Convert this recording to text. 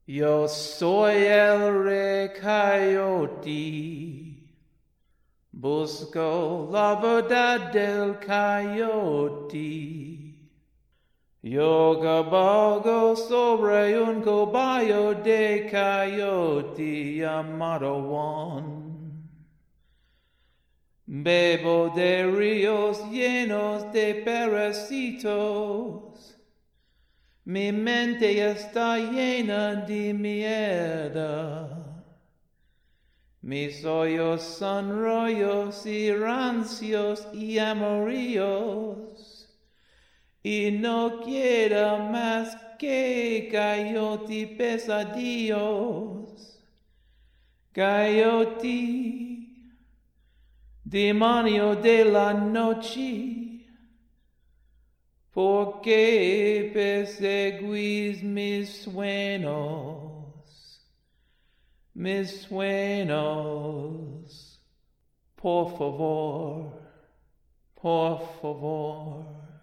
Yo soy el rey coyote, busco la verdad del coyote. Yo cabalgo sobre un caballo de coyote llamado Juan. Bebo de ríos llenos de pedacitos. Mi mente está llena de mierda. Mis ojos son rollos y rancios y amarillos. Y no quiero más que coyote pesadillos. Coyote, demonio de la noche. ¿Por qué perseguís mis sueños? Mis sueños. Por favor, por favor.